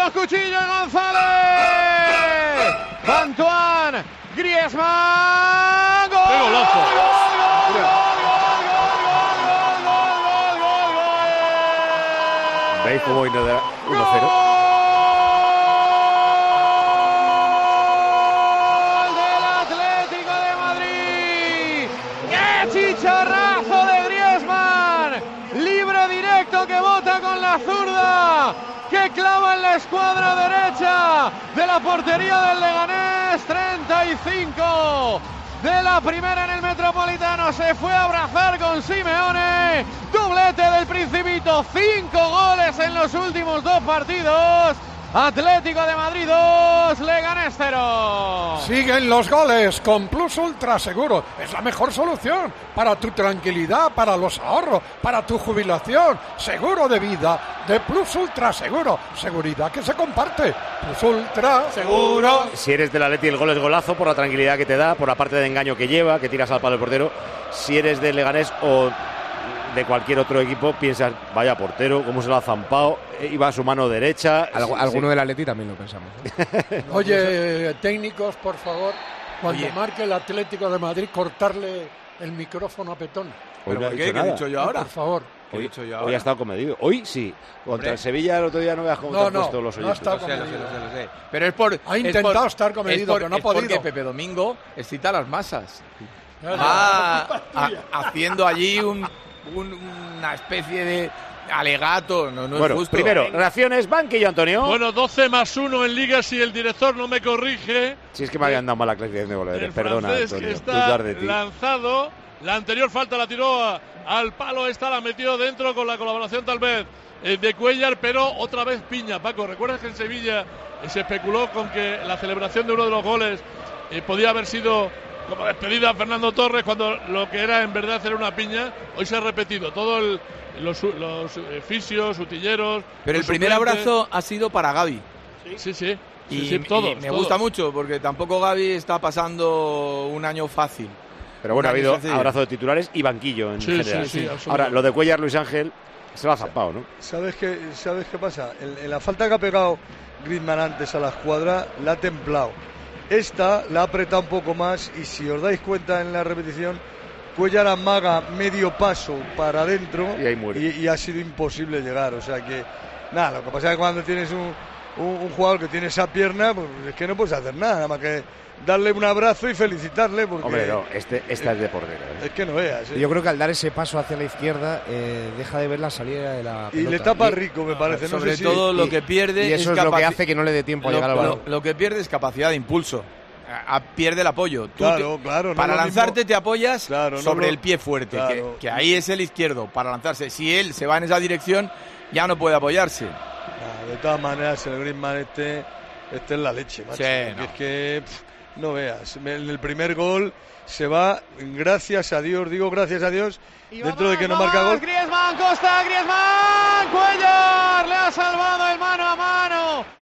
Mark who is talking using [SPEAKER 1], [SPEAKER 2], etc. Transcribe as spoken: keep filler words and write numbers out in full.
[SPEAKER 1] los cuchillos González. Antoine Griezmann. ¡Gol!
[SPEAKER 2] ¡Qué golazo!
[SPEAKER 1] ¡Gol, gol, gol,
[SPEAKER 3] ¿Veis cómo viene de uno cero?
[SPEAKER 1] ¡Gol del Atlético de Madrid! ¡Qué chicharrazo de Griezmann! Libre directo que bota con la zurda, que clava en la escuadra derecha de la portería del Leganés. Treinta y cinco de la primera en el Metropolitano. Se fue a abrazar con Simeone. Doblete del Principito. Cinco goles en los últimos dos partidos. Atlético de Madrid dos, Leganés cero.
[SPEAKER 4] Siguen los goles con Plus Ultra Seguro. Es la mejor solución para tu tranquilidad, para los ahorros, para tu jubilación. Seguro de vida de Plus Ultra Seguro. Seguridad que se comparte. Plus Ultra Seguro.
[SPEAKER 3] Si eres del Atleti, el gol es golazo por la tranquilidad que te da, por la parte de engaño que lleva, que tiras al palo del portero. Si eres del Leganés o de cualquier otro equipo, piensas, vaya portero, cómo se lo ha zampado, iba a su mano derecha.
[SPEAKER 5] Algu- alguno sí. Del Atleti también lo pensamos, ¿eh?
[SPEAKER 4] Oye, técnicos, por favor, cuando
[SPEAKER 6] Oye.
[SPEAKER 4] marque el Atlético de Madrid, cortarle el micrófono a Petón.
[SPEAKER 3] Hoy no ha
[SPEAKER 6] ¿Por
[SPEAKER 3] dicho
[SPEAKER 6] qué? ¿Qué he
[SPEAKER 3] nada.
[SPEAKER 6] dicho yo ahora?
[SPEAKER 4] Por favor.
[SPEAKER 6] ¿Qué he
[SPEAKER 3] Hoy,
[SPEAKER 6] dicho yo
[SPEAKER 3] hoy
[SPEAKER 6] ahora?
[SPEAKER 3] ha estado comedido. Hoy sí. Contra
[SPEAKER 6] Hombre.
[SPEAKER 3] el Sevilla el otro día no veas cómo
[SPEAKER 4] No,
[SPEAKER 3] te han
[SPEAKER 4] no,
[SPEAKER 3] puesto los
[SPEAKER 4] no ha
[SPEAKER 3] oyentes.
[SPEAKER 4] estado
[SPEAKER 6] Lo sé, lo sé,
[SPEAKER 4] comedido.
[SPEAKER 6] lo sé, lo sé. Pero es por...
[SPEAKER 4] Ha
[SPEAKER 6] es
[SPEAKER 4] intentado
[SPEAKER 6] por-
[SPEAKER 4] estar comedido,
[SPEAKER 6] es por-
[SPEAKER 4] pero no ha
[SPEAKER 6] es porque
[SPEAKER 4] podido.
[SPEAKER 6] Pepe Domingo excita a las masas.
[SPEAKER 4] Claro.
[SPEAKER 6] Va a- haciendo allí un, un- una especie de alegato. No, no
[SPEAKER 3] Bueno,
[SPEAKER 6] es justo.
[SPEAKER 3] primero, reacciones, banquillo, Antonio.
[SPEAKER 2] Bueno, doce más uno en Liga si el director no me corrige.
[SPEAKER 3] Si es que me habían dado mala clasificación de goleadores.
[SPEAKER 2] El
[SPEAKER 3] Perdona,
[SPEAKER 2] francés
[SPEAKER 3] Antonio.
[SPEAKER 2] que está
[SPEAKER 3] Dudar de ti.
[SPEAKER 2] lanzado. La anterior falta la tiró a- al palo, esta la metió dentro con la colaboración tal vez eh, de Cuellar, pero otra vez piña. Paco, ¿recuerdas que en Sevilla eh, se especuló con que la celebración de uno de los goles eh, podía haber sido como despedida a Fernando Torres cuando lo que era en verdad era una piña? Hoy se ha repetido. Todo el, los, los eh, fisios, utilleros.
[SPEAKER 6] Pero el
[SPEAKER 2] los
[SPEAKER 6] primer
[SPEAKER 2] suplentes.
[SPEAKER 6] abrazo ha sido para Gavi.
[SPEAKER 2] Sí, sí.
[SPEAKER 6] Y,
[SPEAKER 2] sí, sí,
[SPEAKER 6] y
[SPEAKER 2] todos,
[SPEAKER 6] me
[SPEAKER 2] todos.
[SPEAKER 6] gusta mucho porque tampoco Gavi está pasando un año fácil.
[SPEAKER 3] Pero bueno, ha
[SPEAKER 6] Un año
[SPEAKER 3] habido
[SPEAKER 6] sencillo.
[SPEAKER 3] abrazo de titulares y banquillo en
[SPEAKER 2] Sí,
[SPEAKER 3] general.
[SPEAKER 2] sí, sí, absolutamente.
[SPEAKER 3] Ahora, lo de Cuellar, Luis Ángel, se lo ha zampado, ¿no?
[SPEAKER 7] ¿Sabes qué, ¿Sabes qué pasa? En, en la falta que ha pegado Griezmann antes a la escuadra, la ha templado. Esta la ha apretado un poco más y si os dais cuenta en la repetición, Cuellar amaga medio paso para adentro
[SPEAKER 3] Y ahí muere.
[SPEAKER 7] y, y ha sido imposible llegar. O sea que, nada, lo que pasa es que cuando tienes un, un, un jugador que tiene esa pierna, pues es que no puedes hacer nada, nada más que darle un abrazo y felicitarle porque
[SPEAKER 3] Hombre, no, este, esta es de portero. ¿eh?
[SPEAKER 7] es que no veas. ¿eh?
[SPEAKER 5] Yo creo que al dar ese paso hacia la izquierda eh, deja de ver la salida de la
[SPEAKER 7] Y
[SPEAKER 5] pelota.
[SPEAKER 7] le tapa
[SPEAKER 5] Y-
[SPEAKER 7] Rico, me parece. No
[SPEAKER 6] Sobre
[SPEAKER 7] sé si-
[SPEAKER 6] todo lo
[SPEAKER 5] y-
[SPEAKER 6] que pierde
[SPEAKER 5] y eso es, lo que
[SPEAKER 6] capaci-
[SPEAKER 5] hace que no le dé tiempo a
[SPEAKER 6] lo,
[SPEAKER 5] llegar al balón.
[SPEAKER 6] lo- lo que pierde es capacidad de impulso. A- a- pierde el apoyo. Tú
[SPEAKER 7] Claro,
[SPEAKER 6] te-
[SPEAKER 7] claro, no
[SPEAKER 6] para
[SPEAKER 7] lo
[SPEAKER 6] lanzarte
[SPEAKER 7] mismo-
[SPEAKER 6] te apoyas
[SPEAKER 7] Claro, no
[SPEAKER 6] sobre
[SPEAKER 7] lo-
[SPEAKER 6] el pie fuerte,
[SPEAKER 7] claro.
[SPEAKER 6] que, que ahí es el izquierdo para lanzarse. Si él se va en esa dirección, ya no puede apoyarse.
[SPEAKER 7] Ah, de todas maneras, el Griezmann este, este es la leche, macho.
[SPEAKER 6] Sí,
[SPEAKER 7] Porque
[SPEAKER 6] no.
[SPEAKER 7] es que pff, no veas. En el primer gol se va, gracias a Dios, digo gracias a Dios,
[SPEAKER 1] Y
[SPEAKER 7] dentro de
[SPEAKER 1] vamos,
[SPEAKER 7] que no
[SPEAKER 1] vamos,
[SPEAKER 7] marca gol.
[SPEAKER 1] Griezmann, Costa, Griezmann, Cuellar, le ha salvado el mano a mano.